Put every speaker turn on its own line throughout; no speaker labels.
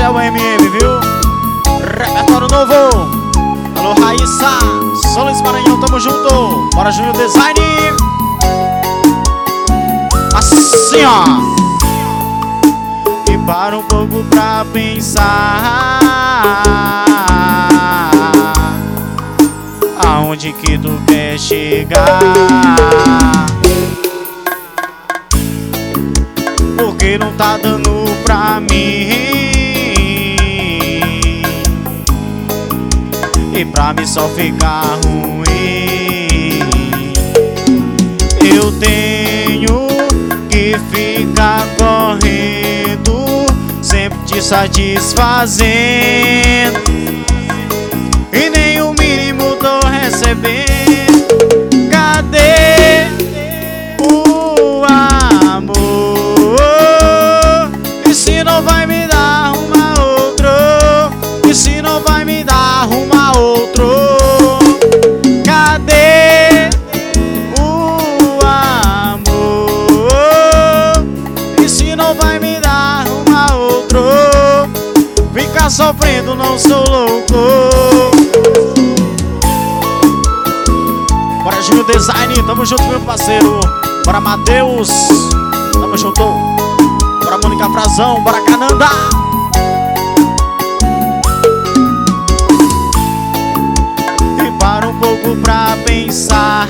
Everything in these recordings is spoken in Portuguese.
é o MM, viu? Repertório novo. Alô, Raíssa, Solis Maranhão, tamo junto. Bora, Júnior Design. Assim, ó. E para um pouco pra pensar, aonde que tu quer chegar? Porque não tá dando pra mim, e pra mim só ficar ruim. Eu tenho que ficar correndo, sempre te satisfazendo, e nem o mínimo tô recebendo. Cadê o amor? E se não vai me dar uma outro? E se não vai me dar uma outro? Cadê o amor? E se não vai me dar uma outro? Ficar sofrendo, não sou louco. Bora, Júnior Design, tamo junto, meu parceiro. Bora, Matheus, tamo junto. Bora, Mônica Frazão, bora, Cananda. E para um pouco pra pensar,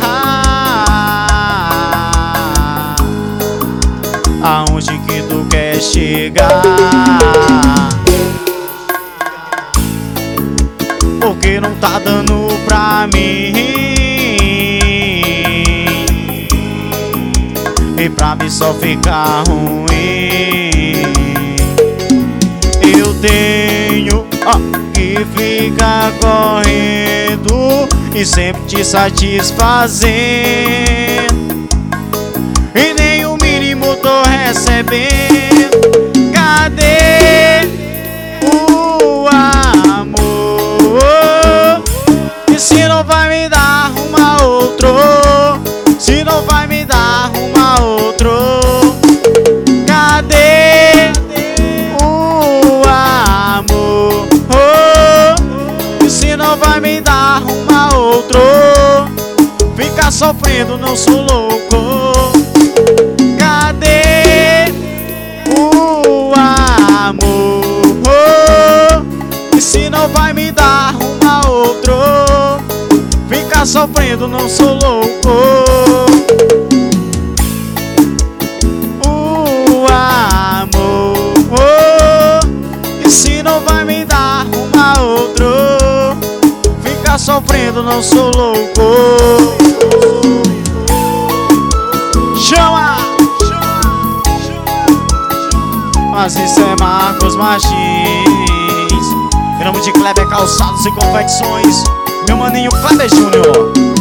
aonde que tu quer chegar? Porque não tá dando pra mim, e pra mim só ficar ruim. Eu tenho que ficar correndo e sempre te satisfazendo, e nem o mínimo tô recebendo. Cadê o amor? E se não vai me dar uma outro? Se não vai me dar uma outro? Cadê o amor? E se não vai me dar uma outro? Ficar sofrendo, não sou louco. Cadê o amor? E se não vai me dar uma outro? Ficar sofrendo, não sou louco. O amor. E se não vai me dar uma outro? Ficar sofrendo, não sou louco. Chama! Mas isso é Marcos Martins, em nome de Kleber Calçados e Confecções, meu maninho Kleber Júnior.